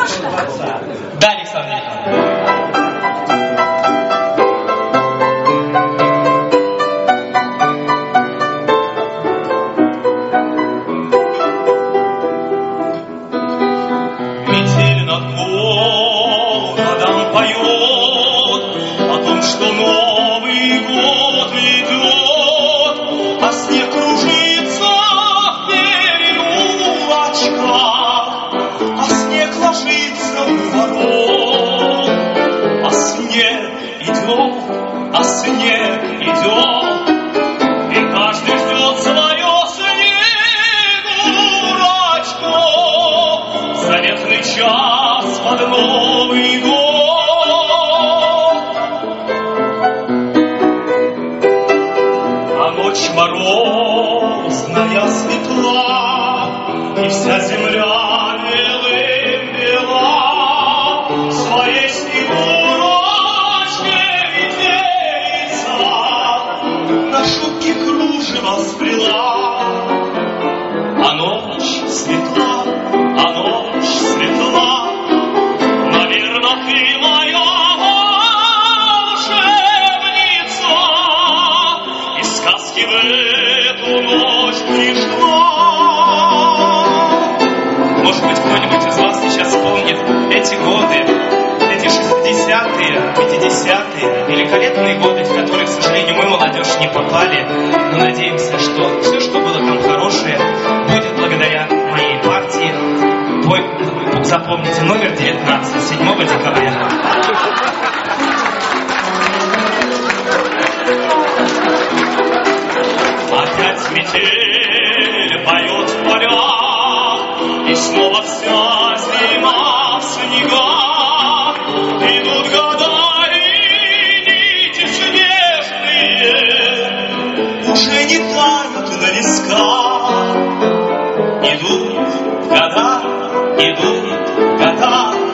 Да, Александр Николаевич. Метель над городом поет о том, что Новый год идет, а снег кружится в переулочках, а снег ложится у ворот, а снег идет, а снег идет, и каждый ждет свое снегурочку. Заветный час под Новый год, а ночь морозная светла, и вся земля белым бела, своей снегурочкой делится, на шубке кружева сплела, а ночь светла, а ночь светла, наверно, ты моя волшебница, и сказки в эту ночь пришла. Может быть, кто-нибудь из вас сейчас вспомнит эти годы, эти 60-е, 50-е, великолепные годы, в которые, к сожалению, мы, молодежь, не попали. Но надеемся, что все, что было там хорошее, будет благодаря моей партии. Запомните, номер 19, 7 декабря. Опять метель поет в полях, и снова вся зима в снегах. Идут года и нити снежные, уже не тают на висках. Идут года,